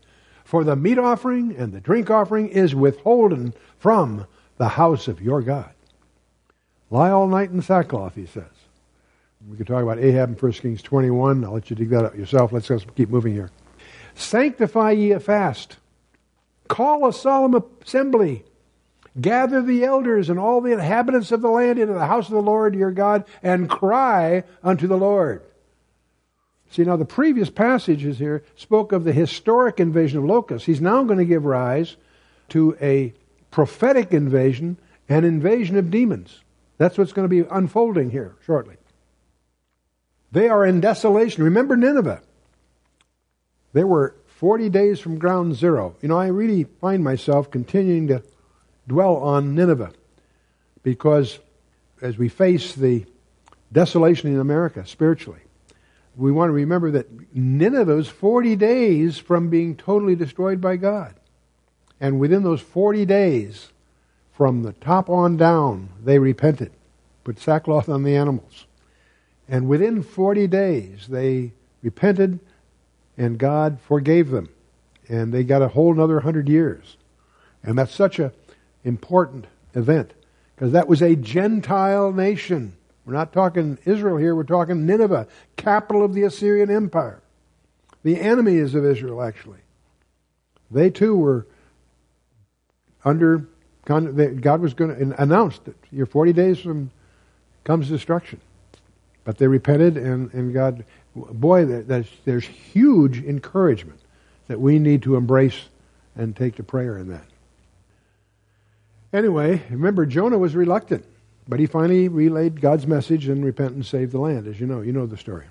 For the meat offering and the drink offering is withholden from the house of your God. Lie all night in sackcloth, he says. We could talk about Ahab in First Kings twenty-one. I'll let you dig that up yourself. Let's just keep moving here. Sanctify ye a fast. Call a solemn assembly. Gather the elders and all the inhabitants of the land into the house of the Lord your God, and cry unto the Lord. See, now the previous passages here spoke of the historic invasion of locusts. He's now going to give rise to a prophetic invasion, an invasion of demons. That's what's going to be unfolding here shortly. They are in desolation. Remember Nineveh. They were forty days from ground zero. You know, I really find myself continuing to dwell on Nineveh because as we face the desolation in America spiritually, we want to remember that Nineveh was forty days from being totally destroyed by God. And within those forty days, from the top on down, they repented, put sackcloth on the animals. And within forty days, they repented, and God forgave them. And they got a whole another hundred years. And that's such an important event, because that was a Gentile nation. We're not talking Israel here, we're talking Nineveh, capital of the Assyrian Empire. The enemies of Israel, actually. They too were under, God was going to announce that you're forty days from comes destruction. But they repented, and, and God, boy, there's, there's huge encouragement that we need to embrace and take to prayer in that. Anyway, remember, Jonah was reluctant, but he finally relayed God's message and repented and saved the land, as you know. You know the story.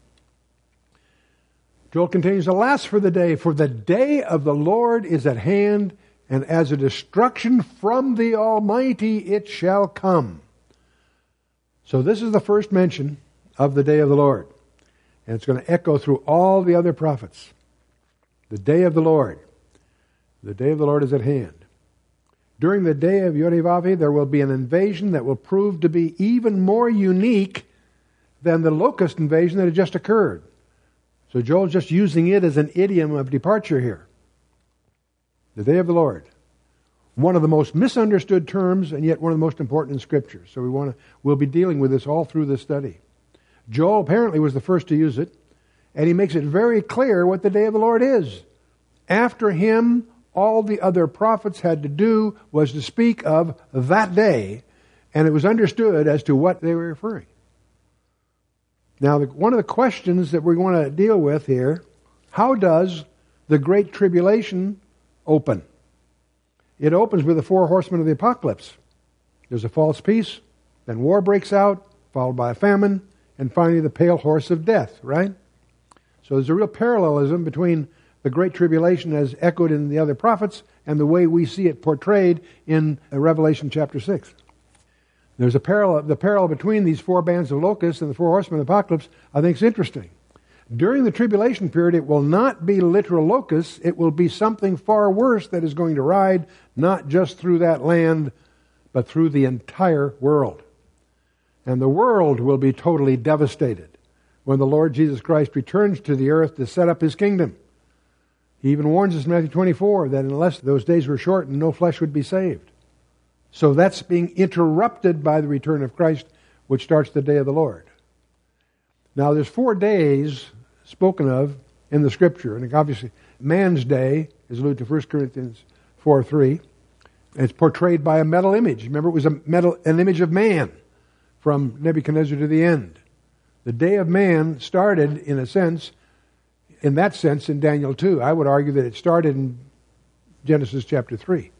Joel continues, alas for the day, for the day of the Lord is at hand, and as a destruction from the Almighty it shall come. So this is the first mention of the day of the Lord. And it's going to echo through all the other prophets. The day of the Lord. The day of the Lord is at hand. During the day of Yod-Heh-Vav-Heh, there will be an invasion that will prove to be even more unique than the locust invasion that had just occurred. So Joel's just using it as an idiom of departure here. The day of the Lord. One of the most misunderstood terms, and yet one of the most important in Scripture. So we want to, we'll be dealing with this all through this study. Joel apparently was the first to use it, and he makes it very clear what the day of the Lord is. After him, all the other prophets had to do was to speak of that day, and it was understood as to what they were referring. Now, the, one of the questions that we want to deal with here, how does the Great Tribulation open? It opens with the four horsemen of the apocalypse. There's a false peace, then war breaks out, followed by a famine, and finally the pale horse of death, right? So there's a real parallelism between the Great Tribulation as echoed in the other prophets and the way we see it portrayed in Revelation chapter six. There's a parallel, the parallel between these four bands of locusts and the four horsemen of the apocalypse, I think is interesting. During the tribulation period, it will not be literal locusts. It will be something far worse that is going to ride not just through that land, but through the entire world. And the world will be totally devastated when the Lord Jesus Christ returns to the earth to set up His kingdom. He even warns us in Matthew twenty-four that unless those days were shortened, no flesh would be saved. So that's being interrupted by the return of Christ, which starts the day of the Lord. Now there's four days spoken of in the Scripture, and obviously man's day is alluded to First Corinthians four three. It's portrayed by a metal image. Remember, it was a metal, an image of man from Nebuchadnezzar to the end. The day of man started, in a sense, in that sense, in Daniel two. I would argue that it started in Genesis chapter three.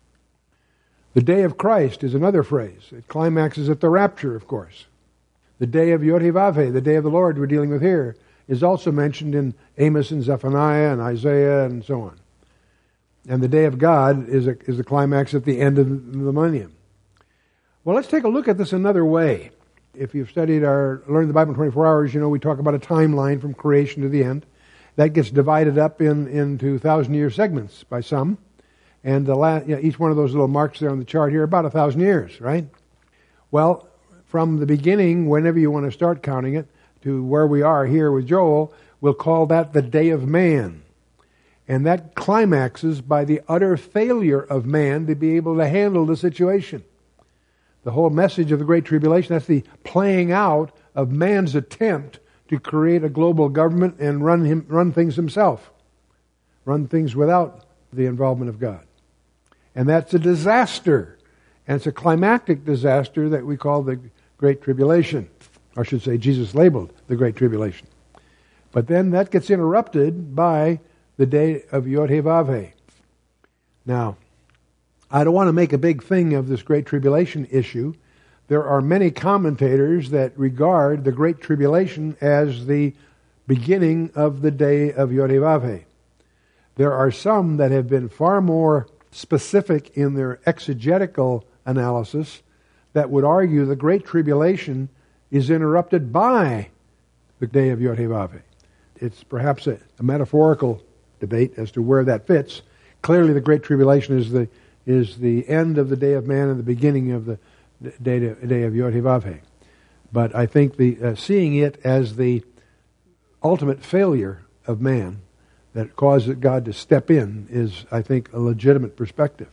The day of Christ is another phrase. It climaxes at the rapture, of course. The day of Yod-Heh-Vav-Heh, the day of the Lord we're dealing with here, is also mentioned in Amos and Zephaniah and Isaiah and so on. And the day of God is a, is the climax at the end of the millennium. Well, let's take a look at this another way. If you've studied or learned the Bible in twenty-four hours, you know we talk about a timeline from creation to the end. That gets divided up in, into thousand-year segments by some. And the last, you know, each one of those little marks there on the chart here, about a thousand years, right? Well, from the beginning, whenever you want to start counting it, to where we are here with Joel, we'll call that the day of man. And that climaxes by the utter failure of man to be able to handle the situation. The whole message of the Great Tribulation, that's the playing out of man's attempt to create a global government and run him, run things himself. Run things without the involvement of God. And that's a disaster. And it's a climactic disaster that we call the Great Tribulation. Or I should say Jesus labeled the Great Tribulation. But then that gets interrupted by the day of Yod-Heh-Vav-Heh. Now, I don't want to make a big thing of this Great Tribulation issue. There are many commentators that regard the Great Tribulation as the beginning of the day of Yod-Heh-Vav-Heh. There are some that have been far more specific in their exegetical analysis that would argue the Great Tribulation is interrupted by the day of Yod-Heh-Vav-Heh. It's perhaps a, a metaphorical debate as to where that fits. Clearly the Great Tribulation is the is the end of the day of man and the beginning of the day, to, day of Yod-Heh-Vav-Heh. But I think the uh, seeing it as the ultimate failure of man that caused God to step in is, I think, a legitimate perspective.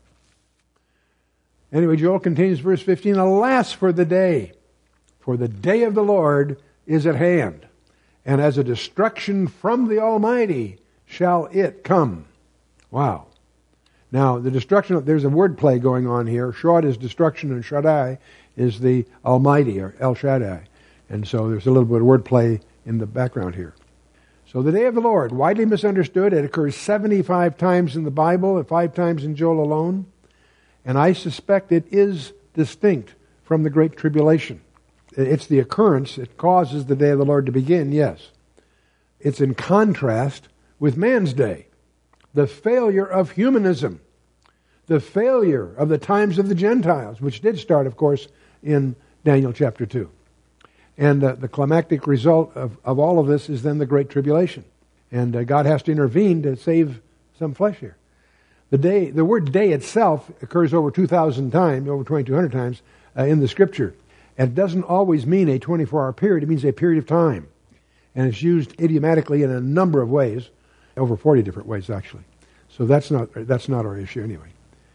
Anyway, Joel continues, verse fifteen, alas for the day, for the day of the Lord is at hand, and as a destruction from the Almighty shall it come. Wow. Now, the destruction, there's a word play going on here. Shad is destruction and Shaddai is the Almighty, or El Shaddai. And so there's a little bit of word play in the background here. So the day of the Lord, widely misunderstood. It occurs seventy-five times in the Bible and five times in Joel alone. And I suspect it is distinct from the Great Tribulation. It's the occurrence that causes the day of the Lord to begin, yes. It's in contrast with man's day. The failure of humanism. The failure of the times of the Gentiles, which did start, of course, in Daniel chapter two. And uh, the climactic result of, of all of this is then the Great Tribulation. And uh, God has to intervene to save some flesh here. The day, the word day itself occurs over two thousand times, over twenty-two hundred times uh, in the Scripture. And it doesn't always mean a twenty-four hour period. It means a period of time. And it's used idiomatically in a number of ways, over forty different ways actually. So that's not that's not our issue anyway.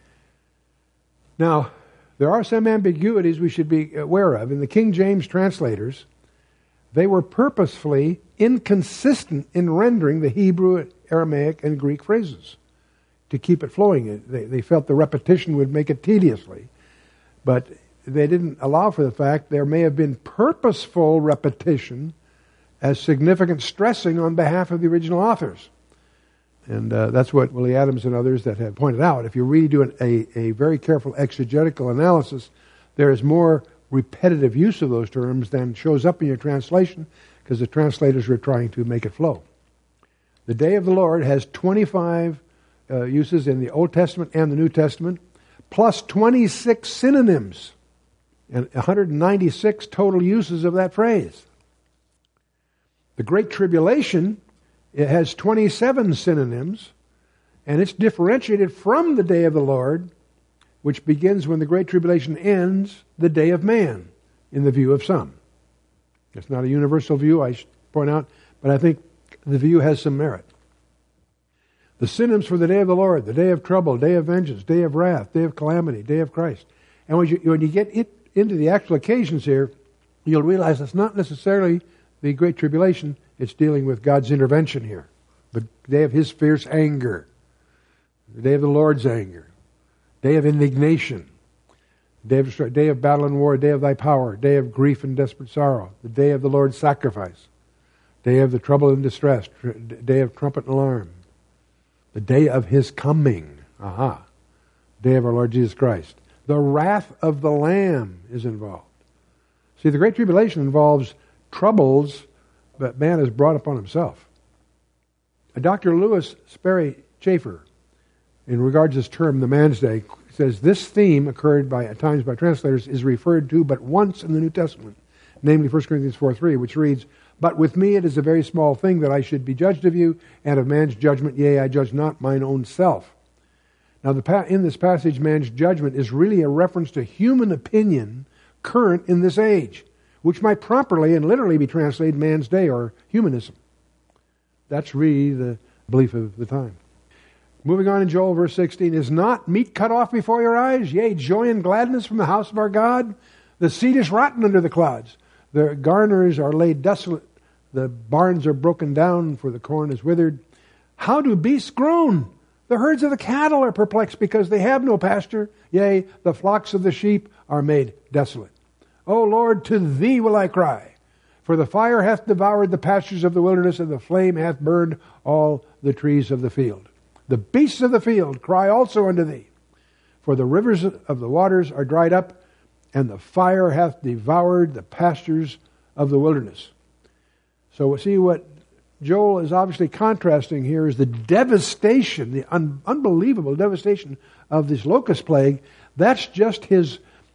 Now, there are some ambiguities we should be aware of. In the King James translators, they were purposefully inconsistent in rendering the Hebrew, Aramaic, and Greek phrases to keep it flowing. They, they felt the repetition would make it tediously. But they didn't allow for the fact there may have been purposeful repetition as significant stressing on behalf of the original authors. And uh, that's what Willie Adams and others that have pointed out. If you really do an, a, a very careful exegetical analysis, there is more repetitive use of those terms than shows up in your translation because the translators were trying to make it flow. The day of the Lord has twenty-five uh, uses in the Old Testament and the New Testament, plus twenty-six synonyms and one hundred ninety-six total uses of that phrase. The Great Tribulation, it has twenty-seven synonyms, and it's differentiated from the day of the Lord, which begins when the Great Tribulation ends, the day of man, in the view of some. It's not a universal view, I should point out, but I think the view has some merit. The synonyms for the day of the Lord, the day of trouble, day of vengeance, day of wrath, day of calamity, day of Christ. And when you, when you get it, into the actual occasions here, you'll realize it's not necessarily the Great Tribulation. It's dealing with God's intervention here. The day of His fierce anger. The day of the Lord's anger. Day of indignation. Day of, day of battle and war. Day of thy power. Day of grief and desperate sorrow. The day of the Lord's sacrifice. Day of the trouble and distress. Day of trumpet and alarm. The day of His coming. Aha. Day of our Lord Jesus Christ. The wrath of the Lamb is involved. See, the Great Tribulation involves troubles that man has brought upon himself. Doctor Lewis Sperry Chafer, in regards to this term, the man's day, says this theme occurred by at times by translators is referred to but once in the New Testament, namely First Corinthians four three, which reads, but with me it is a very small thing that I should be judged of you, and of man's judgment, yea, I judge not mine own self. Now, the pa- in this passage, man's judgment is really a reference to human opinion current in this age, which might properly and literally be translated man's day or humanism. That's really the, belief of the time. Moving on in Joel, verse sixteen, is not meat cut off before your eyes? Yea, joy and gladness from the house of our God? The seed is rotten under the clods. The garners are laid desolate. The barns are broken down, for the corn is withered. How do beasts groan? The herds of the cattle are perplexed because they have no pasture. Yea, the flocks of the sheep are made desolate. O Lord, to thee will I cry. For the fire hath devoured the pastures of the wilderness, and the flame hath burned all the trees of the field. The beasts of the field cry also unto thee. For the rivers of the waters are dried up, and the fire hath devoured the pastures of the wilderness. So see, what Joel is obviously contrasting here is the devastation, the un- unbelievable devastation of this locust plague. That's just his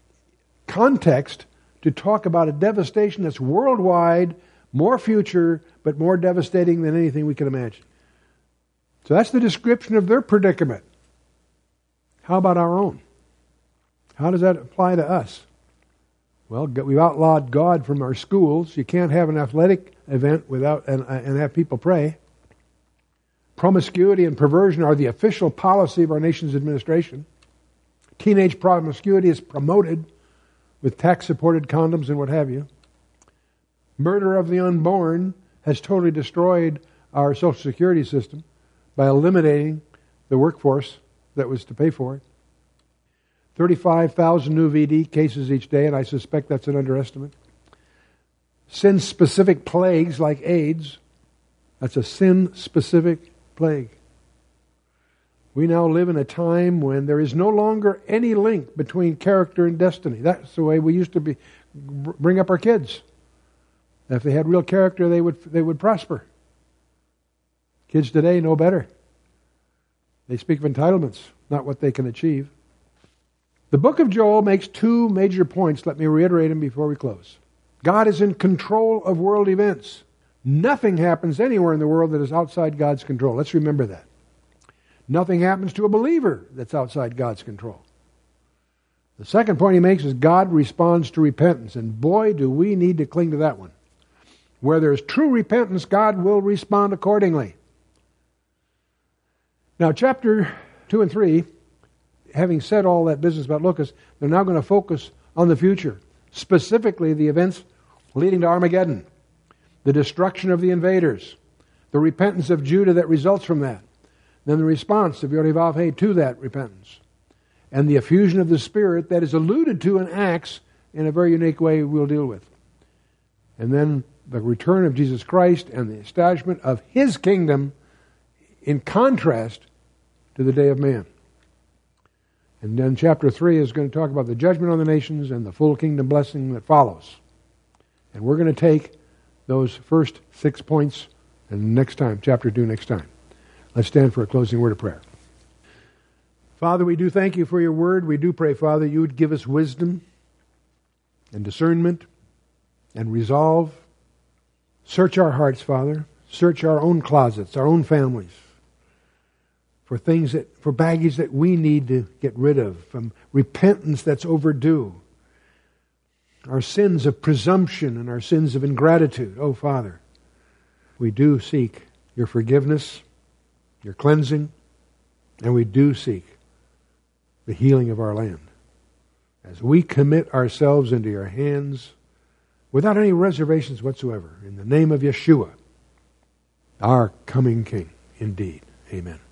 context to talk about a devastation that's worldwide, more future, but more devastating than anything we can imagine. So that's the description of their predicament. How about our own? How does that apply to us? Well, we've outlawed God from our schools. You can't have an athletic event without and, and have people pray. Promiscuity and perversion are the official policy of our nation's administration. Teenage promiscuity is promoted with tax-supported condoms and what have you. Murder of the unborn has totally destroyed our Social Security system by eliminating the workforce that was to pay for it. thirty-five thousand new V D cases each day, and I suspect that's an underestimate. Sin-specific plagues like AIDS. That's a sin-specific plague. We now live in a time when there is no longer any link between character and destiny. That's the way we used to be, bring up our kids. If they had real character, they would they would prosper. Kids today know better. They speak of entitlements, not what they can achieve. The book of Joel makes two major points. Let me reiterate them before we close. God is in control of world events. Nothing happens anywhere in the world that is outside God's control. Let's remember that. Nothing happens to a believer that's outside God's control. The second point he makes is God responds to repentance. And boy, do we need to cling to that one. Where there's true repentance, God will respond accordingly. Now, chapter two and three, having said all that business about locusts, they're now going to focus on the future, specifically the events leading to Armageddon, the destruction of the invaders, the repentance of Judah that results from that, then the response of Yoreh-Vav-Heh to that repentance, and the effusion of the Spirit that is alluded to in Acts in a very unique way we'll deal with. And then the return of Jesus Christ and the establishment of His kingdom in contrast to the day of man. And then chapter three is going to talk about the judgment on the nations and the full kingdom blessing that follows. And we're going to take those first six points and next time, chapter two next time. Let's stand for a closing word of prayer. Father, we do thank you for your word. We do pray, Father, you would give us wisdom and discernment and resolve. Search our hearts, Father. Search our own closets, our own families, for things that, for baggage that we need to get rid of, from repentance that's overdue, our sins of presumption and our sins of ingratitude. Oh, Father, we do seek your forgiveness, your cleansing, and we do seek the healing of our land. As we commit ourselves into your hands without any reservations whatsoever, in the name of Yeshua, our coming King, indeed. Amen.